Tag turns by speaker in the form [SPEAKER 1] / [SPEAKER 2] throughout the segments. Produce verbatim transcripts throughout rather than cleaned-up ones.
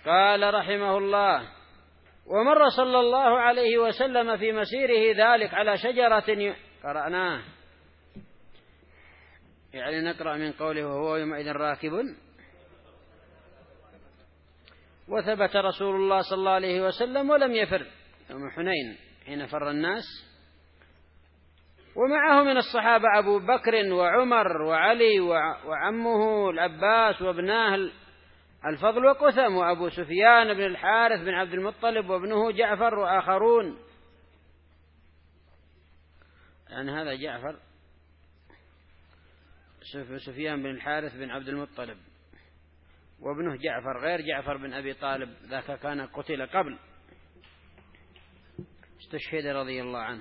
[SPEAKER 1] قال رحمه الله: ومر صلى الله عليه وسلم في مسيره ذلك على شجرة قرأناه، يعني نقرأ من قوله وهو يومئذ راكب. وثبت رسول الله صلى الله عليه وسلم ولم يفر يوم حنين حين فر الناس، ومعه من الصحابة أبو بكر وعمر وعلي وعمه العباس وابناه الفضل وقثم وأبو سفيان بن الحارث بن عبد المطلب وابنه جعفر وآخرون. يعني هذا جعفر سفيان بن الحارث بن عبد المطلب وابنه جعفر غير جعفر بن أبي طالب، ذاك كان قتل قبل استشهد رضي الله عنه.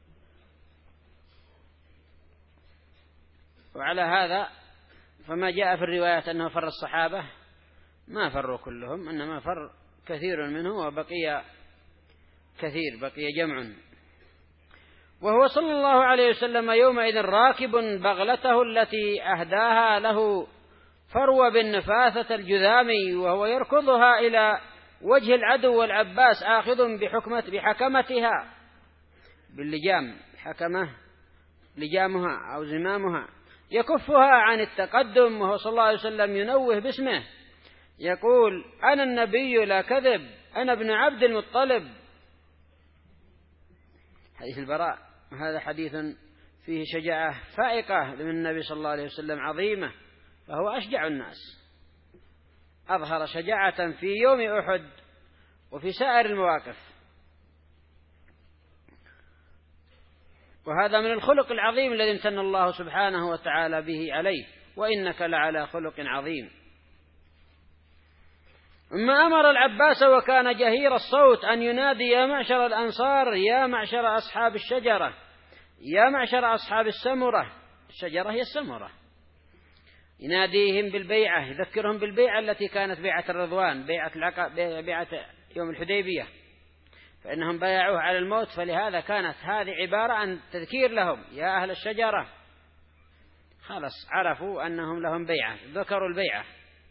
[SPEAKER 1] وعلى هذا فما جاء في الروايات أنه فر الصحابة ما فروا كلهم، إنما فر كثير منه وبقي كثير، بقي جمع. وهو صلى الله عليه وسلم يومئذ راكب بغلته التي أهداها له فرو بن نفاثة الجذامي، وهو يركضها إلى وجه العدو والعباس آخذ بحكمة بحكمتها باللجام، حكمه لجامها أو زمامها، يكفها عن التقدم، وهو صلى الله عليه وسلم ينوه باسمه يقول: أنا النبي لا كذب، أنا ابن عبد المطلب. حديث البراء، هذا حديث فيه شجاعة فائقة من النبي صلى الله عليه وسلم عظيمة، فهو أشجع الناس، أظهر شجاعة في يوم أحد وفي سائر المواقف. وهذا من الخلق العظيم الذي امتن الله سبحانه وتعالى به عليه: وإنك لعلى خلق عظيم. ثم أمر العباس وكان جهير الصوت أن ينادي: يا معشر الأنصار، يا معشر أصحاب الشجرة، يا معشر أصحاب السمرة. الشجرة هي السمرة. يناديهم بالبيعة، يذكرهم بالبيعة التي كانت بيعة الرضوان، بيعة العقبة، بيعة يوم الحديبية، فإنهم بايعوه على الموت، فلهذا كانت هذه عبارة عن تذكير لهم: يا أهل الشجرة. خلاص عرفوا أنهم لهم بيعة، ذكروا البيعة.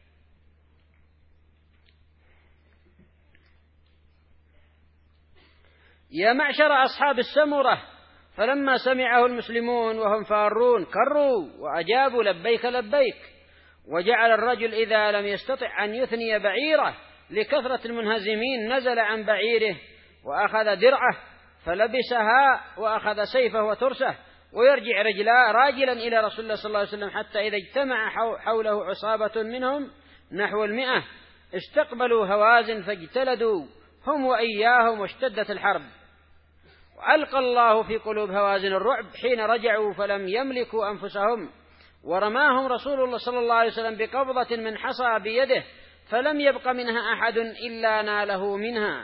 [SPEAKER 1] يا معشر أصحاب السمرة، فلما سمعه المسلمون وهم فارون كروا وأجابوا: لبيك لبيك. وجعل الرجل إذا لم يستطع أن يثني بعيره لكثرة المنهزمين نزل عن بعيره وأخذ درعه فلبسها وأخذ سيفه وترسه، ويرجع رجلا راجلا إلى رسول الله صلى الله عليه وسلم، حتى إذا اجتمع حوله عصابة منهم نحو المئة استقبلوا هوازن فاجتلدوا هم وإياهم واشتدت الحرب. وألقى الله في قلوب هوازن الرعب حين رجعوا فلم يملكوا أنفسهم، ورماهم رسول الله صلى الله عليه وسلم بقبضة من حصى بيده فلم يبق منها أحد إلا ناله منها.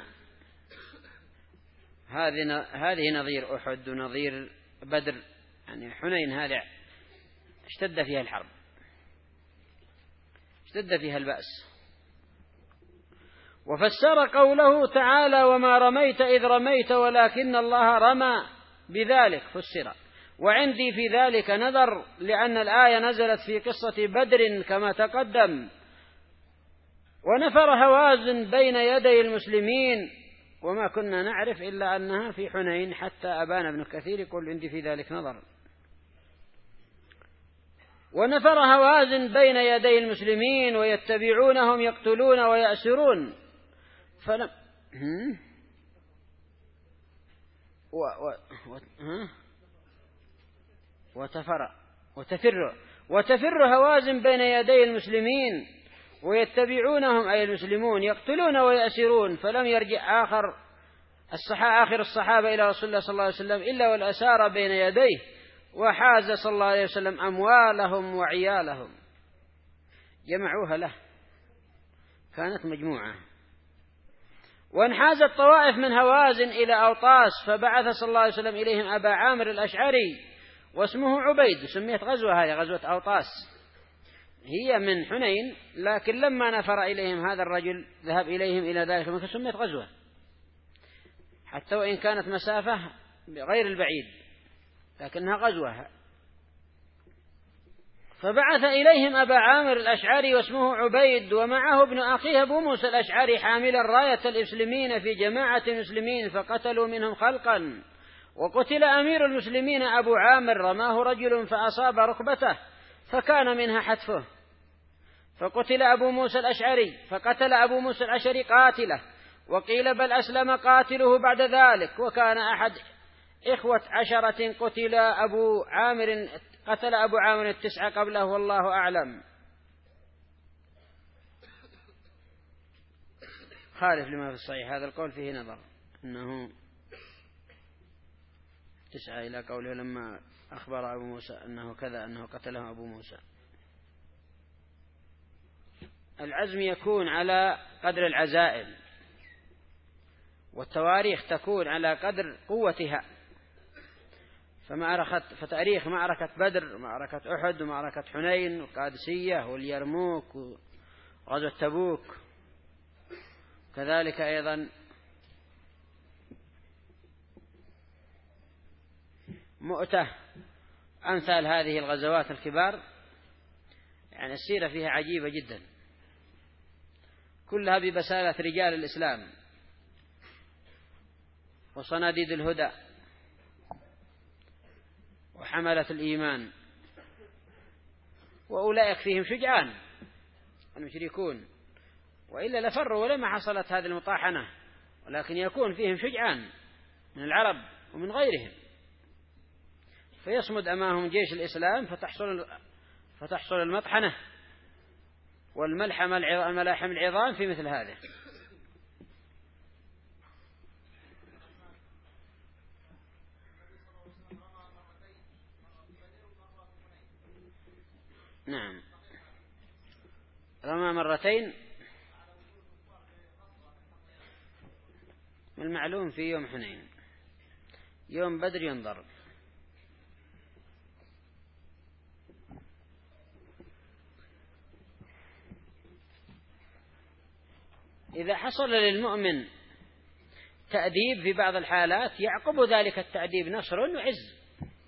[SPEAKER 1] هذه نظير أحد ونظير بدر، يعني حنين هذا اشتد فيها الحرب، اشتد فيها البأس. وفسر قوله تعالى: وما رميت إذ رميت ولكن الله رمى، بذلك فسر. وعندي في ذلك نظر، لأن الآية نزلت في قصة بدر كما تقدم. ونفر هوازن بين يدي المسلمين، وما كنا نعرف إلا أنها في حنين، حتى أبان ابن كثير يقول: عندي في ذلك نظر. ونفر هوازن بين يدي المسلمين ويتبعونهم يقتلون ويأسرون فلم و... و... و... وتفر وتفر وتفر هوازن بين يدي المسلمين ويتبعونهم أي المسلمون يقتلون ويأسرون، فلم يرجع آخر الصحابة آخر الصحابة إلى رسول الله صلى الله عليه وسلم إلا والأسارى بين يديه، وحاز صلى الله عليه وسلم أموالهم وعيالهم، جمعوها له، كانت مجموعة. وانحازت طوائف من هوازن إلى أوطاس، فبعث صلى الله عليه وسلم إليهم أبا عامر الأشعري واسمه عبيد، سميت غزوة هذه غزوة أوطاس، هي من حنين، لكن لما نفر إليهم هذا الرجل ذهب إليهم إلى ذلك المكان سميت غزوة، حتى وإن كانت مسافة غير البعيد لكنها غزوة. فبعث إليهم أبا عامر الأشعري واسمه عبيد، ومعه ابن أخيه أبو موسى الأشعري حاملا راية المسلمين في جماعة المسلمين، فقتلوا منهم خلقا. وقتل أمير المسلمين أبو عامر، رماه رجل فأصاب ركبته فكان منها حتفه، فقتل أبو موسى الأشعري، فقتل أبو موسى الأشعري قاتله، وقيل بل أسلم قاتله بعد ذلك. وكان أحد إخوة عشرة قتل أبو عامر قتل أبو عامر التسعة قبله، والله أعلم. خالف لما في الصحيح، هذا القول فيه نظر، أنه تسعة إلى قوله لما أخبر أبو موسى أنه كذا أنه قتله أبو موسى. العزم يكون على قدر العزائم، والتواريخ تكون على قدر قوتها. فمعركة فتاريخ معركة بدر ومعركة أحد ومعركة حنين والقادسية واليرموك وغزوة تبوك، كذلك أيضا مؤتة، أمثال هذه الغزوات الكبار، يعني السيرة فيها عجيبة جدا، كلها ببسالة رجال الإسلام وصناديد الهدى وحملة الإيمان، وأولئك فيهم شجعان المشركون، وإلا لفروا ولما حصلت هذه المطاحنة، ولكن يكون فيهم شجعان من العرب ومن غيرهم، فيصمد أمامهم جيش الإسلام فتحصل فتحصل المطحنة والملحم الملاحم العظام في مثل هذا. نعم، رمى مرتين، من المعلوم في يوم حنين، يوم بدر ينظر. إذا حصل للمؤمن تأديب في بعض الحالات يعقب ذلك التأديب نصر وعز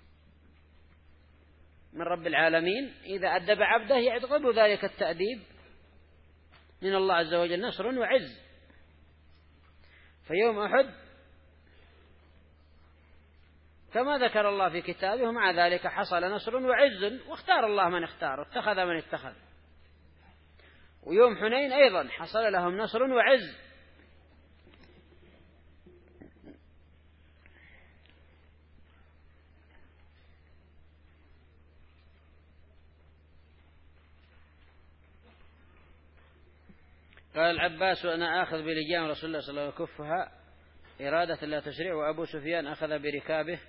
[SPEAKER 1] من رب العالمين، إذا أدب عبده يعقب ذلك التأديب من الله عز وجل نصر وعز. فيوم أحد كما ذكر الله في كتابه، مع ذلك حصل نصر وعز، واختار الله من اختار واتخذ من اتخذ. ويوم حنين أيضا حصل لهم نصر وعز. قال العباس وأنا آخذ بلجام رسول الله صلى الله عليه وسلم وكفها إرادة لا تشريع، وأبو سفيان أخذ بركابه.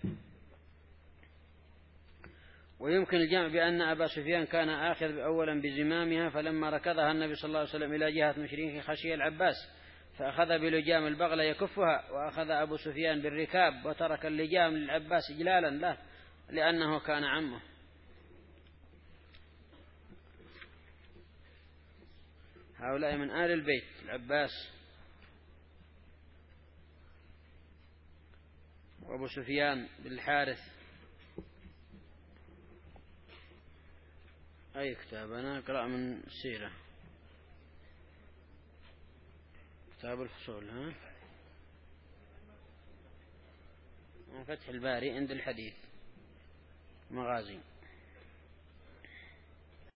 [SPEAKER 1] ويمكن الجمع بأن أبا سفيان كان آخذ أولا بزمامها، فلما ركضها النبي صلى الله عليه وسلم إلى جهة مشركه خشي العباس فأخذ بلجام البغل يكفها، وأخذ أبو سفيان بالركاب وترك اللجام للعباس إجلالا له لأنه كان عمه. هؤلاء من آل البيت، العباس وأبو سفيان بالحارث. أي كتاب؟ أنا أقرأ من السيرة، كتاب الفصول، ها، من فتح الباري عند الحديث مغازي.